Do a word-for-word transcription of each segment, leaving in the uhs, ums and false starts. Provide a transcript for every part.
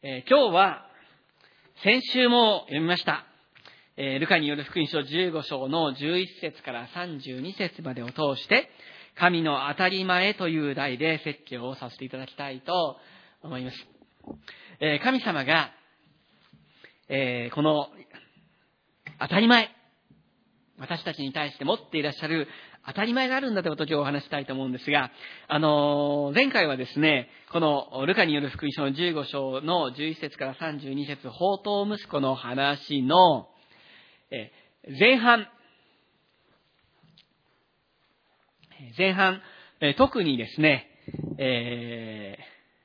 えー、今日は先週も読みました、えー、ルカによる福音書じゅうご章のじゅういち節からさんじゅうに節までを通して神の当たり前という題で説教をさせていただきたいと思います。えー、神様が、えー、この当たり前、私たちに対して持っていらっしゃる当たり前があるんだということを今日お話したいと思うんですが、あのー、前回はですね、このルカによる福音書のじゅうご章のじゅういち節からさんじゅうに節、放蕩息子の話の、えー、前半、前半、えー、特にですね、え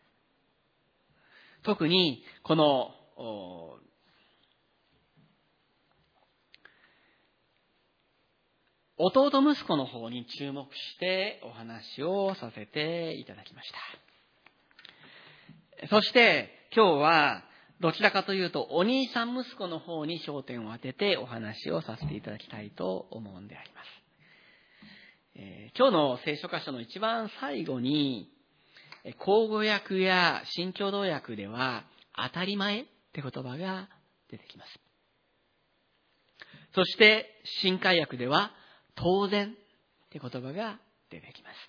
ー、特にこの、弟息子の方に注目してお話をさせていただきました。そして今日はどちらかというとお兄さん息子の方に焦点を当ててお話をさせていただきたいと思うんであります。えー、今日の聖書箇所の一番最後に口語訳や新共同訳では当たり前って言葉が出てきます。そして新海訳では当然って言葉が出てきます。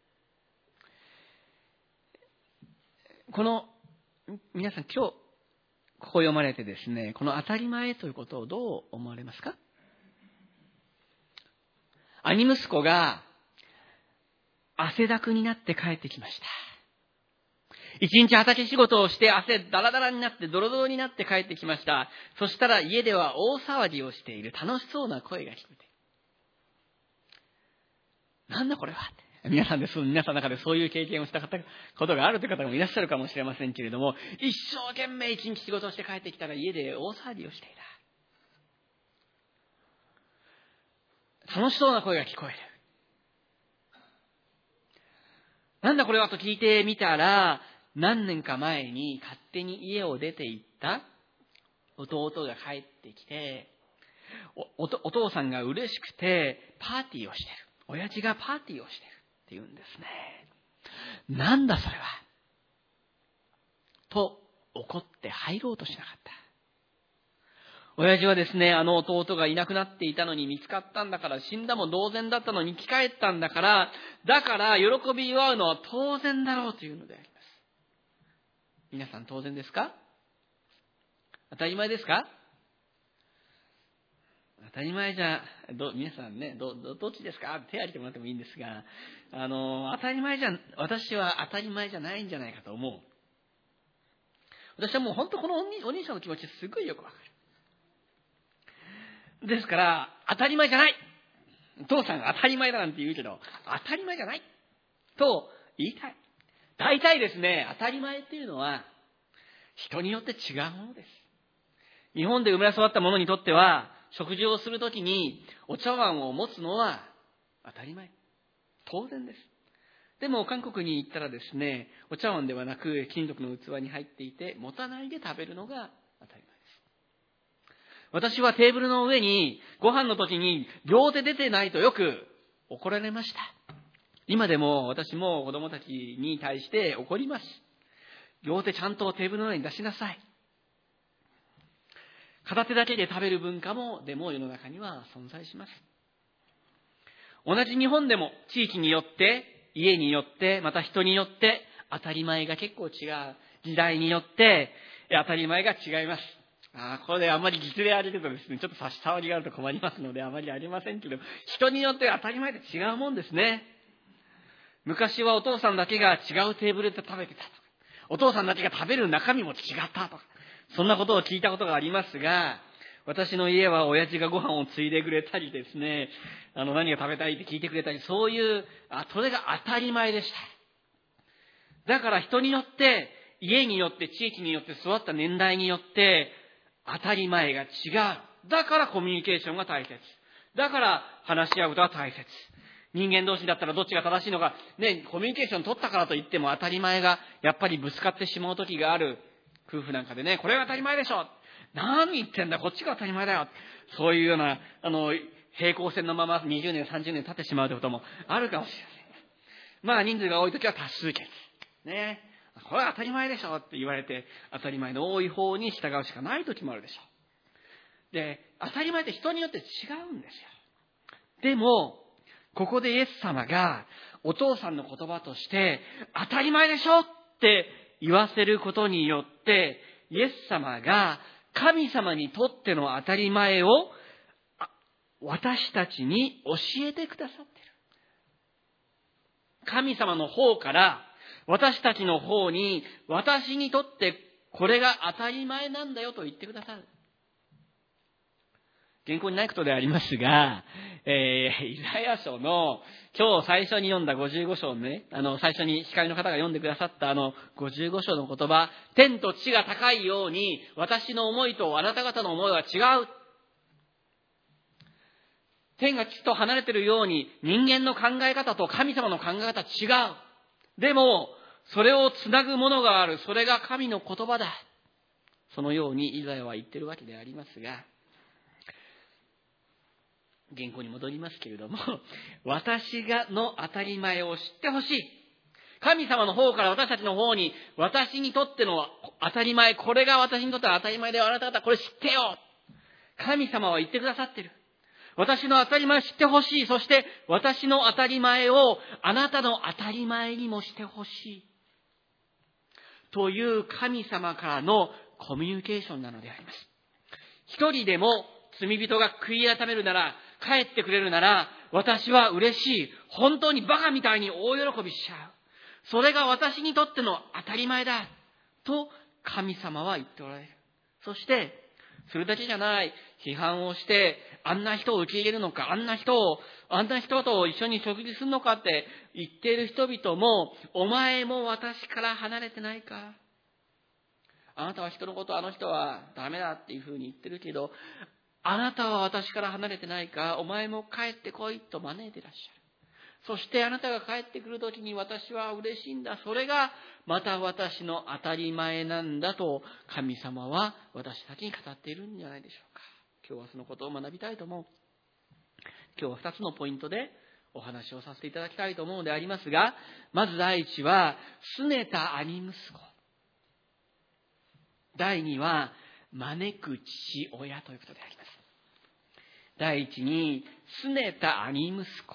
この皆さん今日ここ読まれてですね、この当たり前ということをどう思われますか？兄息子が汗だくになって帰ってきました。一日畑仕事をして汗だらだらになってドロドロになって帰ってきました。そしたら家では大騒ぎをしている楽しそうな声が聞こえて、なんだこれはって。皆さんです。皆さんの中でそういう経験をしたことがあるという方もいらっしゃるかもしれませんけれども、一生懸命一日仕事をして帰ってきたら家で大騒ぎをしていた。楽しそうな声が聞こえる。なんだこれはと聞いてみたら、何年か前に勝手に家を出て行った弟が帰ってきて、お、お、お父さんが嬉しくてパーティーをしている。親父がパーティーをしているって言うんですね。なんだそれはと怒って入ろうとしなかった。親父はですね、あの弟がいなくなっていたのに見つかったんだから、死んだも同然だったのに生き返ったんだから、だから喜び祝うのは当然だろうというのであります。皆さん当然ですか？当たり前ですか？当たり前じゃ、ど皆さんね、ど、ど、どっちですか？手挙げてもらってもいいんですが、あの、当たり前じゃ、私は当たり前じゃないんじゃないかと思う。私はもう本当このお兄、お兄さんの気持ちすごいよくわかる。ですから、当たり前じゃない。父さんが当たり前だなんて言うけど、当たり前じゃない。と言いたい。大体ですね、当たり前っていうのは、人によって違うものです。日本で生まれ育った者にとっては、食事をするときにお茶碗を持つのは当たり前。当然です。でも韓国に行ったらですね、お茶碗ではなく金属の器に入っていて、持たないで食べるのが当たり前です。私はテーブルの上にご飯の時に両手出てないとよく怒られました。今でも私も子供たちに対して怒ります。両手ちゃんとテーブルの上に出しなさい。片手だけで食べる文化もでも世の中には存在します。同じ日本でも地域によって家によってまた人によって当たり前が結構違う。時代によって当たり前が違います。あこれであんまり実例あげるとですね、ちょっと差し障りがあると困りますのであまりありませんけど、人によって当たり前で違うもんですね。昔はお父さんだけが違うテーブルで食べてたとか、お父さんだけが食べる中身も違ったとか、そんなことを聞いたことがありますが、私の家は親父がご飯をついでくれたりですね、あの何が食べたいって聞いてくれたり、そういう、あ、それが当たり前でした。だから人によって、家によって、地域によって、育った年代によって、当たり前が違う。だからコミュニケーションが大切。だから話し合うことは大切。人間同士だったらどっちが正しいのか、ね、コミュニケーション取ったからといっても当たり前がやっぱりぶつかってしまう時がある。夫婦なんかでね、これが当たり前でしょ。何言ってんだ、こっちが当たり前だよ。そういうような、あの、平行線のままにじゅうねん、さんじゅうねん経ってしまうということもあるかもしれません。まあ人数が多い時は多数決。ね。 これは当たり前でしょって言われて、当たり前の多い方に従うしかない時もあるでしょう。で、当たり前って人によって違うんですよ。でも、ここでイエス様がお父さんの言葉として、当たり前でしょって言わせることによって、イエス様が神様にとっての当たり前を私たちに教えてくださっている。神様の方から私たちの方に、私にとってこれが当たり前なんだよと言ってくださる。原稿にないことでありますが、えー、イザヤ書の今日最初に読んだごじゅうご章のね、あの最初に光の方が読んでくださったあのごじゅうご章の言葉、天と地が高いように私の思いとあなた方の思いは違う。天が地と離れているように人間の考え方と神様の考え方は違う。でもそれをつなぐものがある。それが神の言葉だ。そのようにイザヤは言ってるわけでありますが、原稿に戻りますけれども、私がの当たり前を知ってほしい。神様の方から私たちの方に、私にとっての当たり前、これが私にとっての当たり前で、あなた方これ知ってよ。神様は言ってくださっている。私の当たり前を知ってほしい。そして私の当たり前をあなたの当たり前にもしてほしい。という神様からのコミュニケーションなのであります。一人でも罪人が悔い改めるなら、帰ってくれるなら、私は嬉しい。本当にバカみたいに大喜びしちゃう。それが私にとっての当たり前だ。と神様は言っておられる。そして、それだけじゃない。批判をして、あんな人を受け入れるのか、あんな人を、あんな人と一緒に食事するのかって言っている人々も、お前も私から離れてないか。あなたは人のこと、あの人はダメだっていうふうに言ってるけど、あなたは私から離れてないか、お前も帰ってこいと招いていらっしゃる。そしてあなたが帰ってくるときに私は嬉しいんだ。それがまた私の当たり前なんだと神様は私たちに語っているんじゃないでしょうか。今日はそのことを学びたいと思う。今日は二つのポイントでお話をさせていただきたいと思うのでありますが、まず第一は、拗ねた兄息子。第二は、招く父親ということであります。第一に、拗ねた兄息子。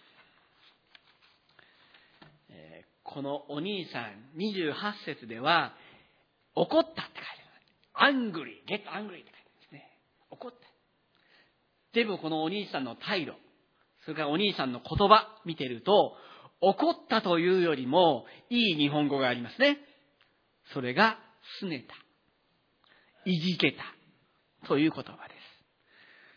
えー、このお兄さん、にじゅうはち節では、怒ったって書いてある。angry, get angry って書いてあるんですね。怒った。でもこのお兄さんの態度、それからお兄さんの言葉見てると、怒ったというよりも、いい日本語がありますね。それが、拗ねた。いじけたという言葉です。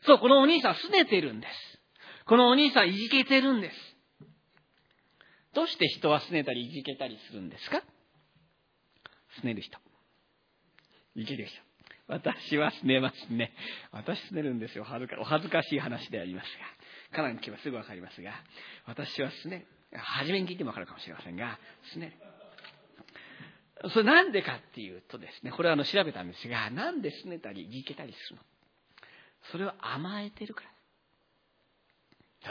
そう、このお兄さん拗ねてるんです。このお兄さんいじけてるんです。どうして人は拗ねたりいじけたりするんですか？拗ねる人。いじる人。私は拗ねますね。私拗ねるんですよ。お恥ずかしい話でありますが。かなり聞けばすぐわかりますが、私は拗ねる。初めに聞いてもわかるかもしれませんが、拗ねる。それなんでかっていうとですね、これはあの調べたんですが、なんで拗ねたりいじけたりするの？それは甘えてるから。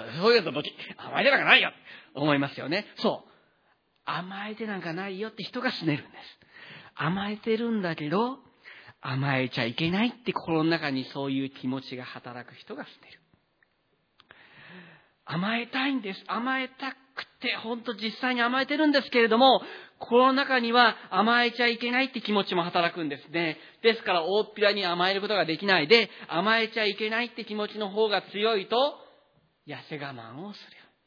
そういうとどっち甘えてなんかないよ思いますよね。そう。甘えてなんかないよって人が拗ねるんです。甘えてるんだけど、甘えちゃいけないって心の中にそういう気持ちが働く人が拗ねる。甘えたいんです。甘えたくて、本当実際に甘えてるんですけれども、心の中には甘えちゃいけないって気持ちも働くんですね。ですから大っぴらに甘えることができないで、甘えちゃいけないって気持ちの方が強いと、痩せ我慢をする。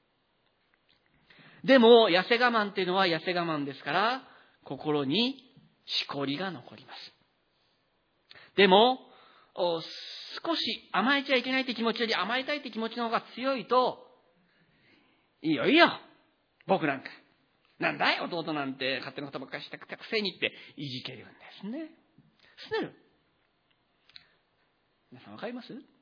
でも、痩せ我慢っていうのは痩せ我慢ですから、心にしこりが残ります。でも、少し甘えちゃいけないって気持ちより甘えたいって気持ちの方が強いと、いいよいいよ、僕なんか。なんだい弟なんて勝手なことばっかりしたくせにっていじけるんですね。拗ねる。皆さんわかります？わかる。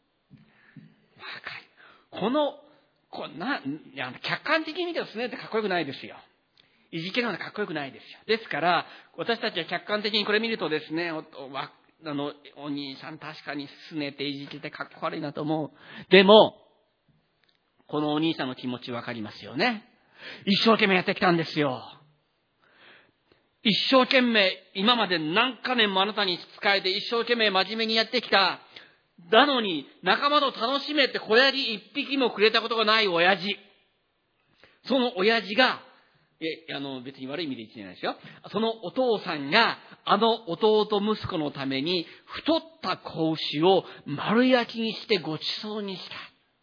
この、こんな、いや、客観的に見ても拗ねるってかっこよくないですよ。いじけるのはかっこよくないですよ。ですから、私たちは客観的にこれ見るとですね、おわあのお兄さん確かに拗ねていじけてかっこ悪いなと思う。でも、このお兄さんの気持ちわかりますよね。一生懸命やってきたんですよ。 一生懸命、今まで何か年もあなたに仕えて一生懸命真面目にやってきた。なのに、仲間と楽しめて小ヤギ一匹もくれたことがない親父。その親父が、え、あの、別に悪い意味で言ってないですよ。そのお父さんが、あの弟息子のために、太った子牛を丸焼きにしてごちそうにした。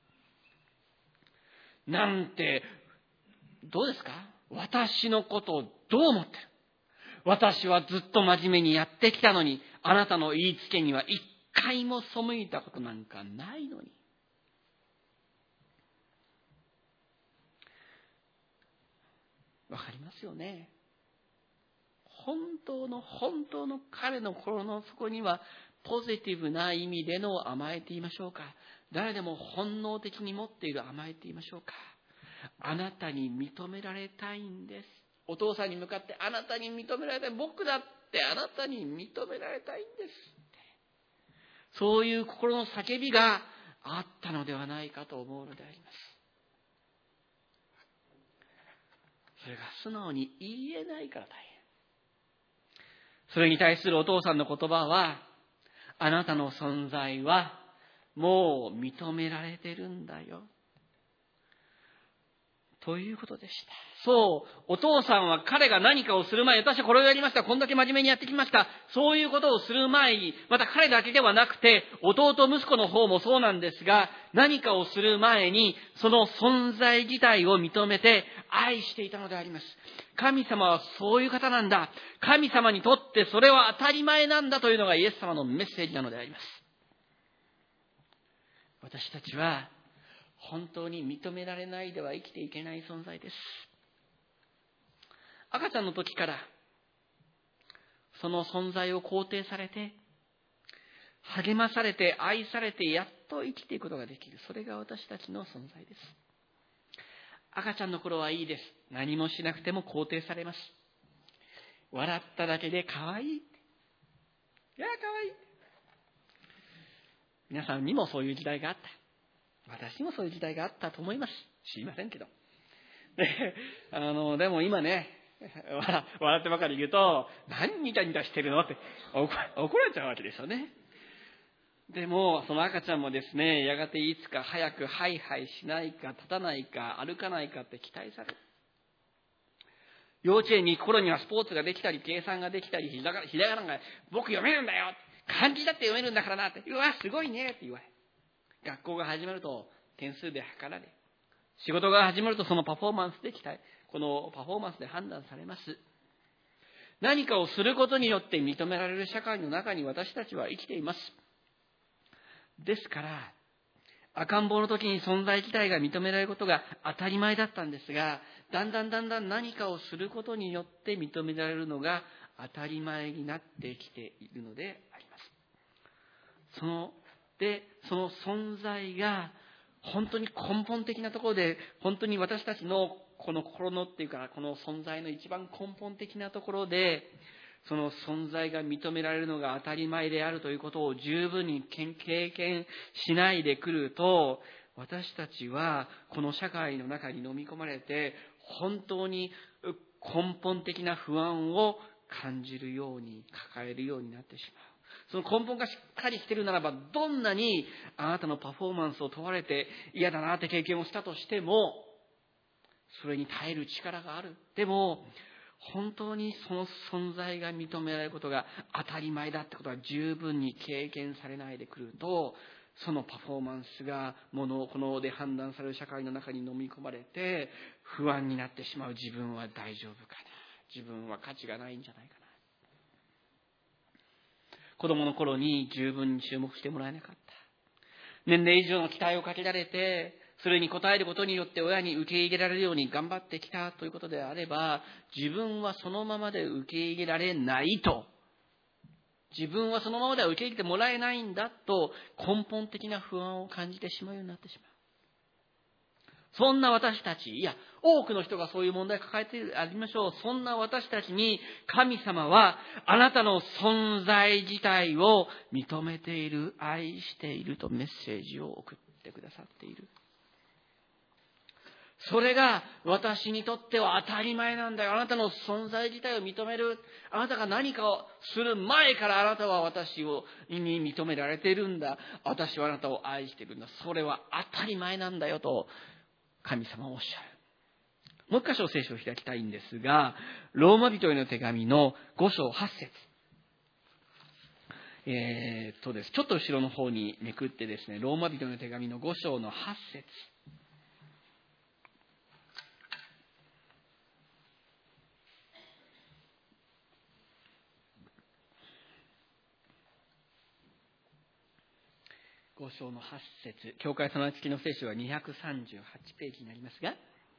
なんて、どうですか？私のことをどう思ってる？私はずっと真面目にやってきたのに、あなたの言いつけには一回も背いたことなんかないのに。わかりますよね。本当の本当の彼の心の底にはポジティブな意味での甘えと言いましょうか。誰でも本能的に持っている甘えと言いましょうか。あなたに認められたいんです。お父さんに向かってあなたに認められたい。僕だってあなたに認められたいんです。そういう心の叫びがあったのではないかと思うのであります。それが素直に言えないから大変。それに対するお父さんの言葉は、あなたの存在はもう認められてるんだよ。ということでした。そう、お父さんは彼が何かをする前に、私はこれをやりました、こんだけ真面目にやってきました。そういうことをする前に、また彼だけではなくて、弟息子の方もそうなんですが、何かをする前に、その存在自体を認めて愛していたのであります。神様はそういう方なんだ。神様にとってそれは当たり前なんだというのがイエス様のメッセージなのであります。私たちは、本当に認められないでは生きていけない存在です。赤ちゃんの時からその存在を肯定されて、励まされて、愛されて、やっと生きていくことができる。それが私たちの存在です。赤ちゃんの頃はいいです。何もしなくても肯定されます。笑っただけで可愛い。いや、可愛い。皆さんにもそういう時代があった。私もそういう時代があったと思います。知りませんけど。で、あの、でも今ね、笑ってばかり言うと、何ニタニタしてるのって怒られちゃうわけですよね。でも、その赤ちゃんもですね、やがていつか早くハイハイしないか、立たないか、歩かないかって期待される。幼稚園に行く頃にはスポーツができたり、計算ができたり、ひらがなが僕読めるんだよ、漢字だって読めるんだからなって、うわ、すごいねって言われる。学校が始まると点数で測られ、仕事が始まるとそのパフォーマンスで期待、このパフォーマンスで判断されます。何かをすることによって認められる社会の中に私たちは生きています。ですから、赤ん坊の時に存在自体が認められることが当たり前だったんですが、だんだんだんだん何かをすることによって認められるのが当たり前になってきているのであります。そので、その存在が本当に根本的なところで、本当に私たちのこの心のっていうか、この存在の一番根本的なところで、その存在が認められるのが当たり前であるということを十分に経験しないでくると、私たちはこの社会の中に飲み込まれて、本当に根本的な不安を感じるように、抱えるようになってしまう。その根本がしっかりしているならば、どんなにあなたのパフォーマンスを問われて嫌だなって経験をしたとしても、それに耐える力がある。でも、本当にその存在が認められることが当たり前だってことが十分に経験されないでくると、そのパフォーマンスが物こので判断される社会の中に飲み込まれて、不安になってしまう。自分は大丈夫かな、自分は価値がないんじゃないかな。子供の頃に十分に注目してもらえなかった。年齢以上の期待をかけられて、それに応えることによって親に受け入れられるように頑張ってきたということであれば、自分はそのままで受け入れられないと、自分はそのままでは受け入れてもらえないんだと根本的な不安を感じてしまうようになってしまう。そんな私たち、いや、多くの人がそういう問題を抱えている、ありましょう。そんな私たちに神様はあなたの存在自体を認めている、愛しているとメッセージを送ってくださっている。 それが私にとっては当たり前なんだよ。あなたの存在自体を認める。あなたが何かをする前からあなたは私をに認められているんだ。私はあなたを愛しているんだ。それは当たり前なんだよと神様はおっしゃる。もう一箇所聖書を開きたいんですが、ローマ人への手紙のご章はち節。えー、っとです。ちょっと後ろの方にめくってですね、ローマ人への手紙のご章のはち節。ご章のはち節、教会備え付きの聖書はにひゃくさんじゅうはちページになりますが、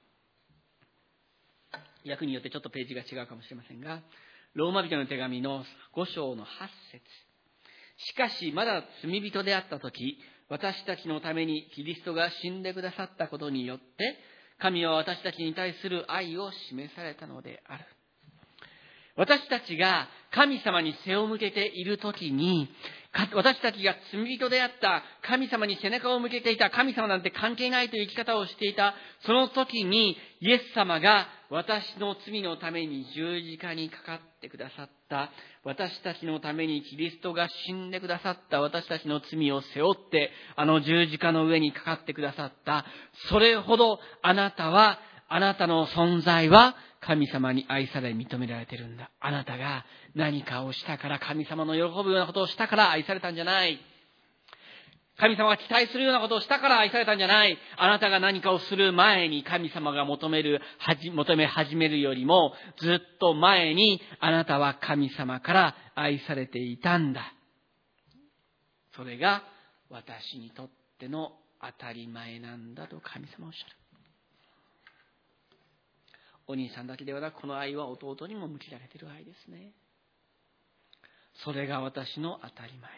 訳によってちょっとページが違うかもしれませんが、ローマ人の手紙のご章のはち節。しかしまだ罪人であったとき、私たちのためにキリストが死んでくださったことによって、神は私たちに対する愛を示されたのである。私たちが神様に背を向けているときに、私たちが罪人であった神様に背中を向けていた、神様なんて関係ないという生き方をしていた、その時にイエス様が私の罪のために十字架にかかってくださった、私たちのためにキリストが死んでくださった、私たちの罪を背負ってあの十字架の上にかかってくださった、それほどあなたは、あなたの存在は神様に愛され認められているんだ。あなたが何かをしたから、神様の喜ぶようなことをしたから愛されたんじゃない。神様が期待するようなことをしたから愛されたんじゃない。あなたが何かをする前に神様が求める、求め始めるよりもずっと前にあなたは神様から愛されていたんだ。それが私にとっての当たり前なんだと神様はおっしゃる。お兄さんだけではなく、この愛は弟にも向けられている愛ですね。それが私の当たり前なんだ。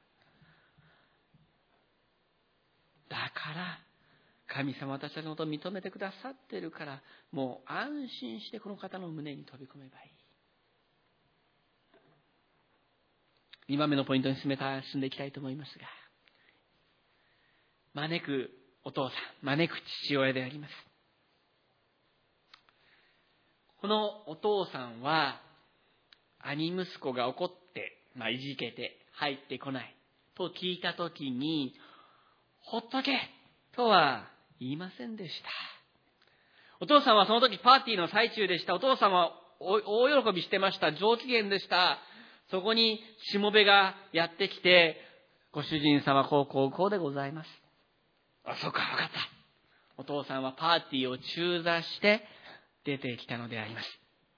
だから神様は私たちのことを認めてくださっているから、もう安心してこの方の胸に飛び込めばいい。にばんめのポイントに進めた進んでいきたいと思いますが、招くお父さん、招く父親であります。このお父さんは兄息子が怒って、まあ、いじけて入ってこないと聞いたときに、ほっとけとは言いませんでした。お父さんはその時パーティーの最中でした。お父さんは大喜びしてました。上機嫌でした。そこにしもべがやってきて、ご主人様こうこうこうでございます。あ、そうか、わかった。お父さんはパーティーを中座して出てきたのであります。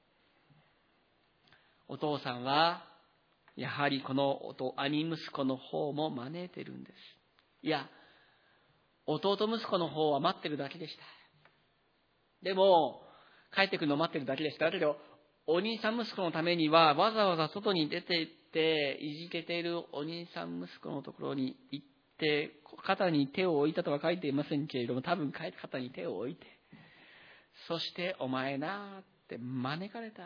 お父さんはやはりこの兄息子の方も招いてるんです。いや、弟息子の方は待ってるだけでした。でも帰ってくるのを待ってるだけでした。だけどお兄さん息子のためにはわざわざ外に出て行っていじけているお兄さん息子のところに行って、肩に手を置いたとは書いていませんけれども、多分肩に手を置いて、そしてお前なって招かれた。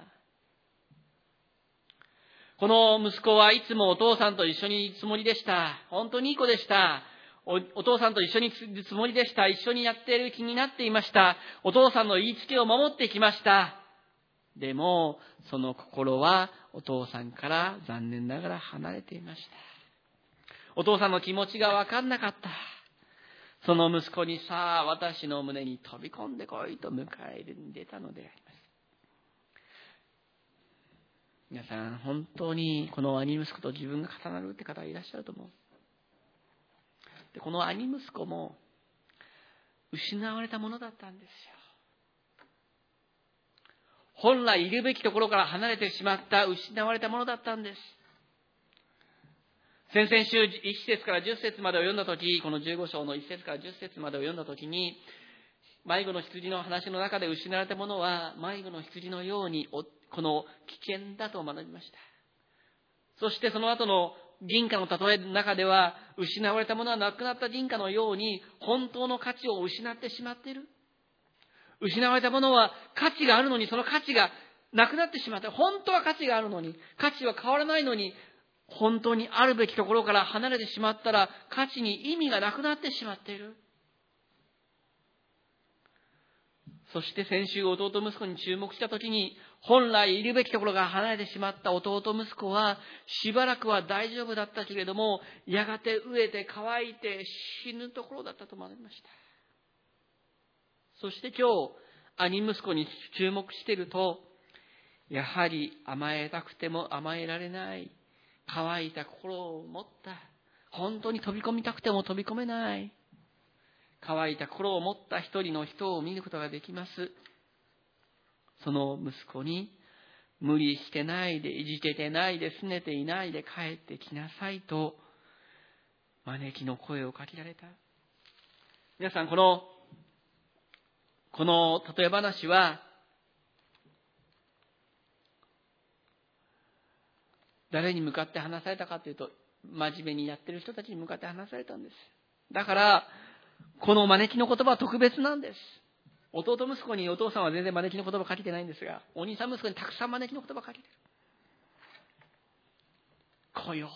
この息子はいつもお父さんと一緒にいるつもりでした。本当にいい子でした。お, お父さんと一緒にいるつもりでした。一緒にやっている気になっていました。お父さんの言いつけを守ってきました。でもその心はお父さんから残念ながら離れていました。お父さんの気持ちが分かんなかった。その息子に、さあ私の胸に飛び込んでこいと迎えに出たのであります。皆さん、本当にこの兄息子と自分が重なるって方いらっしゃると思う。で、この兄息子も失われたものだったんですよ。本来いるべきところから離れてしまった失われたものだったんです。先々週いち節からじゅっ節までを読んだとき、このじゅうご章のいち節からじゅっ節までを読んだときに、迷子の羊の話の中で失われたものは迷子の羊のようにこの危険だと学びました。そしてその後の銀貨の例えの中では、失われたものはなくなった銀貨のように本当の価値を失ってしまっている。失われたものは価値があるのに、その価値がなくなってしまって、本当は価値があるのに、価値は変わらないのに、本当にあるべきところから離れてしまったら価値に意味がなくなってしまっている。 そして先週弟息子に注目したときに、本来いるべきところが離れてしまった弟息子は、しばらくは大丈夫だったけれども、やがて飢えて乾いて死ぬところだったと学びました。そして今日、兄息子に注目していると、やはり甘えたくても甘えられない、乾いた心を持った、本当に飛び込みたくても飛び込めない、乾いた心を持った一人の人を見ることができます。その息子に、無理してないで、いじけてないで、拗ねていないで帰ってきなさいと、招きの声をかけられた。皆さん、この、この例え話は、誰に向かって話されたかというと、真面目にやってる人たちに向かって話されたんです。だから、この招きの言葉は特別なんです。弟息子にお父さんは全然招きの言葉をかけてないんですが、お兄さん息子にたくさん招きの言葉をかけてる。来よ。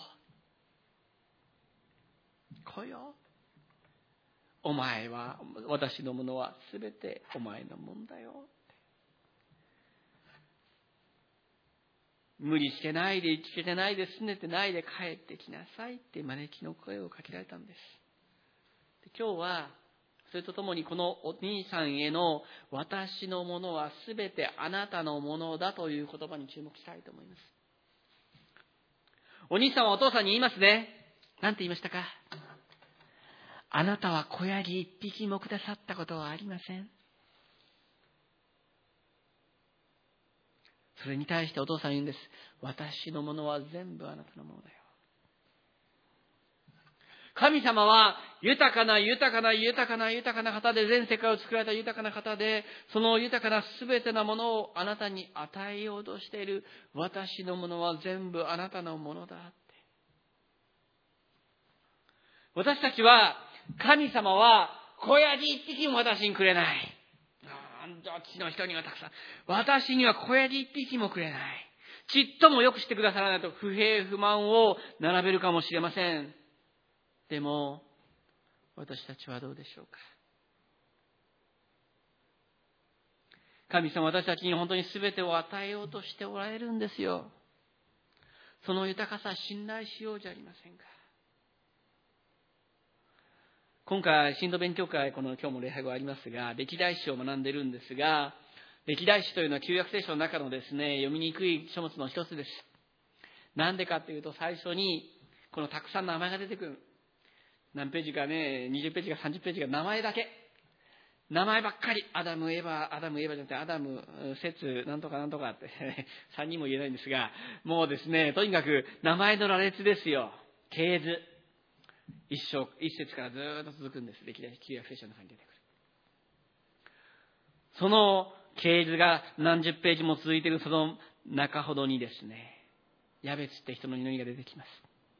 来よ。お前は、私のものはすべてお前のもんだよ。無理してないで、いけてないで、拗ねてないで帰ってきなさいって招きの声をかけられたんです。で今日は、それとともにこのお兄さんへの私のものはすべてあなたのものだという言葉に注目したいと思います。お兄さんはお父さんに言いますね。なんて言いましたか？あなたは子ヤギ一匹もくださったことはありません。それに対してお父さん言うんです。私のものは全部あなたのものだよ。神様は豊かな豊かな豊かな豊かな方で、全世界を作られた豊かな方で、その豊かなすべてのものをあなたに与えようとしている。私のものは全部あなたのものだって。私たちは、神様は子ヤギ一匹も私にくれない。どっちの人にはたくさん。私には子ヤギ一匹もくれない。ちっとも良くしてくださらないと不平不満を並べるかもしれません。でも、私たちはどうでしょうか。神様は私たちに本当に全てを与えようとしておられるんですよ。その豊かさ信頼しようじゃありませんか。今回、新道勉強会、この今日も礼拝がありますが、歴代史を学んでいるんですが、歴代史というのは旧約聖書の中のですね、読みにくい書物の一つです。なんでかというと、最初に、このたくさん名前が出てくる。何ページかね、にじゅっページかさんじゅっページか名前だけ。名前ばっかり。アダム、エヴァ、アダム、エヴァじゃなくて、アダム、セツ、なんとかなんとかって、さんにんも言えないんですが、もうですね、とにかく名前の羅列ですよ。系図。一章、一節からずっと続くんです。歴代旧約聖書の中に出てくる。その系図が何十ページも続いているその中ほどにですね、ヤベツって人の祈りが出てきます。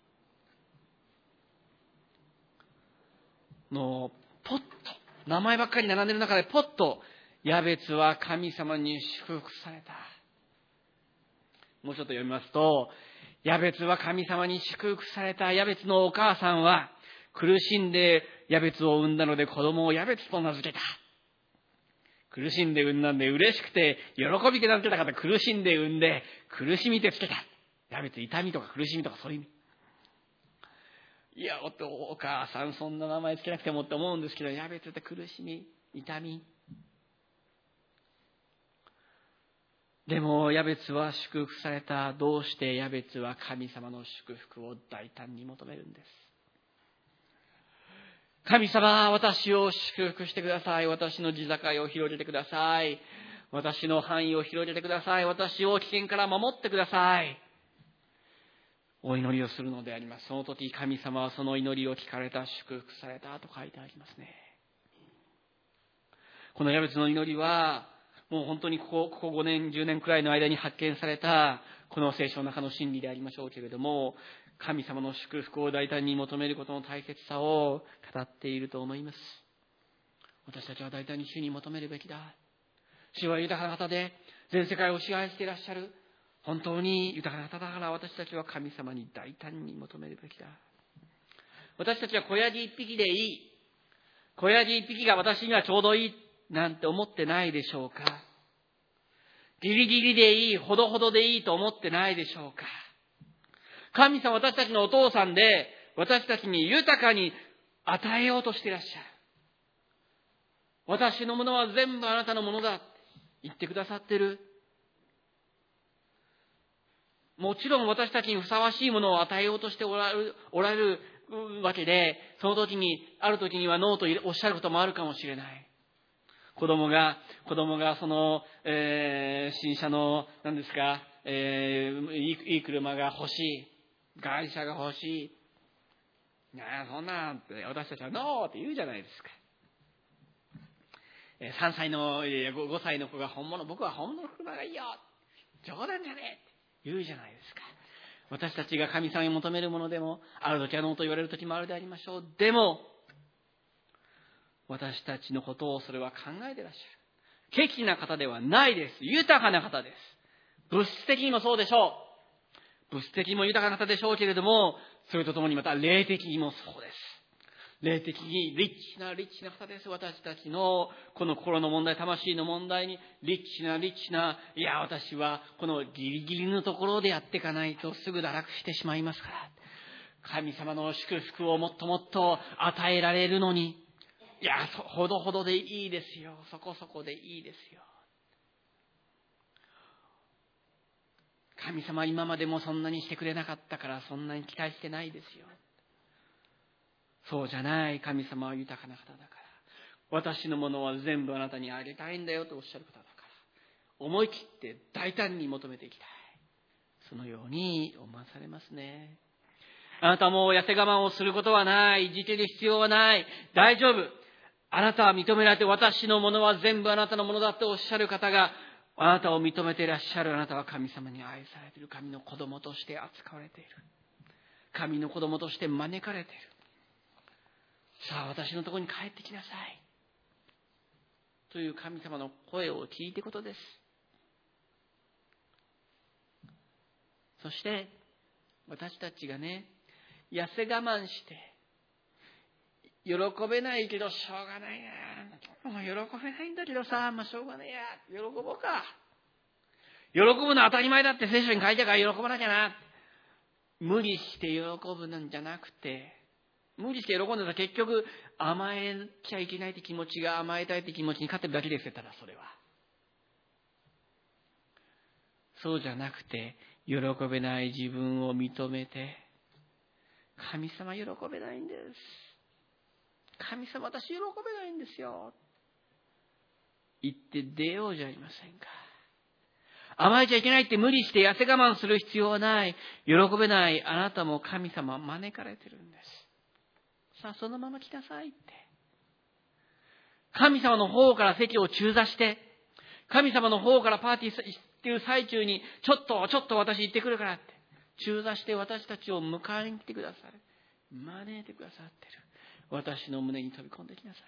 のポッと名前ばっかり並んでいる中でポッとヤベツは神様に祝福された。もうちょっと読みますと、ヤベツは神様に祝福された。ヤベツのお母さんは苦しんでヤベツを産んだので子供をヤベツと名付けた。苦しんで産んだんで嬉しくて喜びで名付けた方、苦しんで産んで苦しみでつけた。ヤベツ痛みとか苦しみとかそういう意味。いや、お母さんそんな名前つけなくてもって思うんですけど、ヤベツって苦しみ、痛み。でもヤベツは祝福された。どうしてヤベツは神様の祝福を大胆に求めるんです。神様、私を祝福してください。私の地境を広げてください。私の範囲を広げてください。私を危険から守ってください。お祈りをするのであります。その時神様はその祈りを聞かれた、祝福されたと書いてありますね。このヤベツの祈りはもう本当にここ、ここごねんじゅうねんくらいの間に発見されたこの聖書の中の真理でありましょうけれども、神様の祝福を大胆に求めることの大切さを語っていると思います。私たちは大胆に主に求めるべきだ。主は豊かな方で全世界を支配していらっしゃる。本当に豊かな方だから、私たちは神様に大胆に求めるべきだ。私たちは子ヤギ一匹でいい。子ヤギ一匹が私にはちょうどいい。 なんて思ってないでしょうか。ギリギリでいい、ほどほどでいいと思ってないでしょうか。神様、私たちのお父さんで、私たちに豊かに与えようとしていらっしゃる。私のものは全部あなたのものだって言ってくださってる。もちろん私たちにふさわしいものを与えようとしておられる、おられるわけで、その時に、ある時にはノーとおっしゃることもあるかもしれない。子供が、子供がその、えー、新車の、何ですか、えー、いい、いい車が欲しい。外車が欲しい。いや、そんなんって私たちはノーって言うじゃないですか。さんさいの、いやごさいの子が本物、僕は本物の車がいいよ。冗談じゃねえって言うじゃないですか。私たちが神様に求めるものでも、ある時はノーと言われる時もあるでありましょう。でも、私たちのことをそれは考えていらっしゃる。ケチな方ではないです。豊かな方です。物質的にもそうでしょう。物質的にも豊かな方でしょうけれども、それとともにまた霊的にもそうです。霊的にリッチなリッチな方です。私たちのこの心の問題、魂の問題にリッチなリッチな、いや私はこのギリギリのところでやっていかないとすぐ堕落してしまいますから。神様の祝福をもっともっと与えられるのに、いや、ほどほどでいいですよ。そこそこでいいですよ。神様今までもそんなにしてくれなかったからそんなに期待してないですよ。そうじゃない。神様は豊かな方だから。私のものは全部あなたにあげたいんだよとおっしゃる方だから。思い切って大胆に求めていきたい。そのように思わされますね。あなたも痩せ我慢をすることはない。いじける必要はない。大丈夫。あなたは認められて、私のものは全部あなたのものだとおっしゃる方が、あなたを認めていらっしゃる。あなたは神様に愛されている。神の子供として扱われている。神の子供として招かれている。さあ、私のところに帰ってきなさい。という神様の声を聞いていくことです。そして、私たちがね、痩せ我慢して、喜べないけどしょうがないな。もう喜べないんだけどさ、まあしょうがないや。喜ぼうか。喜ぶのは当たり前だって聖書に書いてあるから喜ばなきゃな。無理して喜ぶなんじゃなくて、無理して喜んでたら結局甘えちゃいけないって気持ちが甘えたいって気持ちに勝ってるだけですよ、ただそれは。そうじゃなくて、喜べない自分を認めて、神様喜べないんです。神様私喜べないんですよ。言って出ようじゃありませんか。甘えちゃいけないって無理して痩せ我慢する必要はない。喜べないあなたも神様招かれてるんです。さあそのまま来なさいって。神様の方から席を中座して、神様の方からパーティーしている最中に、ちょっと、ちょっと私行ってくるからって、中座して私たちを迎えに来てくださる。招いてくださってる。私の胸に飛び込んできなさいって。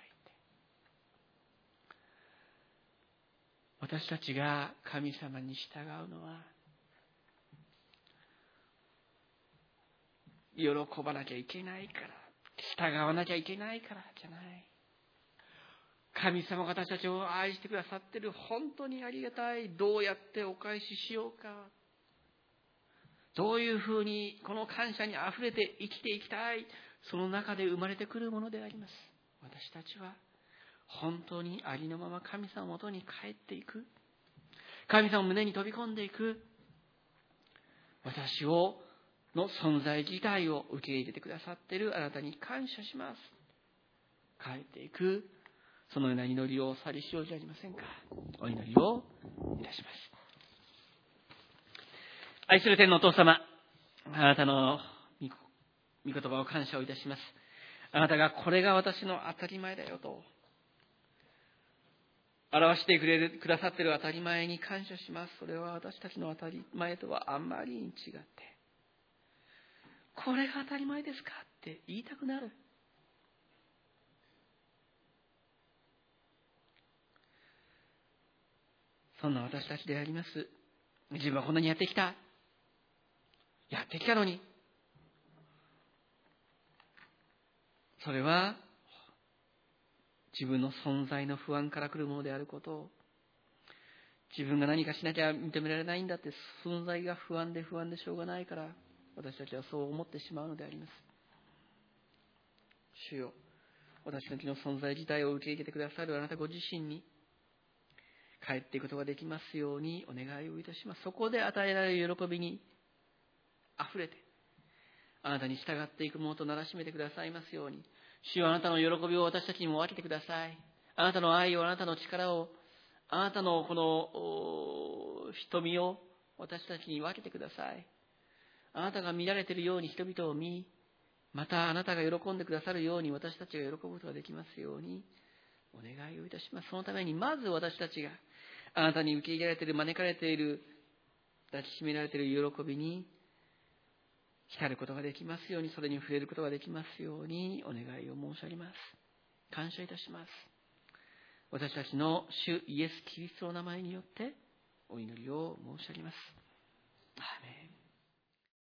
私たちが神様に従うのは、喜ばなきゃいけないから、従わなきゃいけないからじゃない。神様が私たちを愛してくださっている。本当にありがたい。どうやってお返ししようか。どういうふうにこの感謝にあふれて生きていきたい。その中で生まれてくるものであります。私たちは本当にありのまま神様のもとに帰っていく。神様の胸に飛び込んでいく。私をの存在自体を受け入れてくださっているあなたに感謝します。帰っていく。そのような祈りをさりしようじゃありませんか。お祈りをいたします。愛する天のお父様、あなたの御言葉を感謝をいたします。あなたがこれが私の当たり前だよと表してくれる、くださっている当たり前に感謝します。それは私たちの当たり前とはあまりに違って、これが当たり前ですかって言いたくなる。そんな私たちであります。自分はこんなにやってきた。やってきたのに。それは自分の存在の不安から来るものであることを、自分が何かしなきゃ認められないんだって存在が不安で不安でしょうがないから、私たちはそう思ってしまうのであります。主よ、私たちの存在自体を受け入れてくださるあなたご自身に帰っていくことができますようにお願いをいたします。そこで与えられる喜びにあふれて、あなたに従っていくものとならしめてくださいますように。主よ、あなたの喜びを私たちにも分けてください。あなたの愛を、あなたの力を、あなたのこの瞳を私たちに分けてください。あなたが見られているように人々を見、またあなたが喜んでくださるように私たちが喜ぶことができますようにお願いをいたします。そのためにまず私たちがあなたに受け入れられている、招かれている、抱きしめられている喜びに浸ることができますように、それに触れることができますようにお願いを申し上げます。感謝いたします。私たちの主イエス・キリストの名前によってお祈りを申し上げます。アーメン。